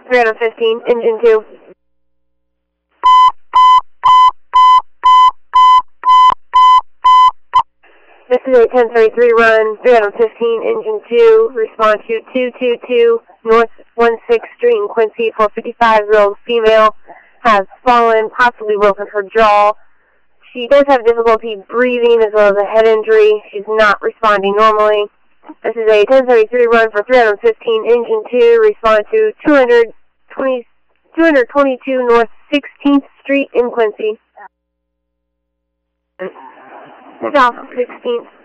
315, engine 2. This is a 1033 run, 315, engine 2, respond to 222 North 16th Street in Quincy for 55-year-old female, has fallen, possibly broken her jaw. She does have difficulty breathing as well as a head injury. She's not responding normally. This is a 1033 run for 315, engine 2, respond to 222 North 16th Street in Quincy. South 16th.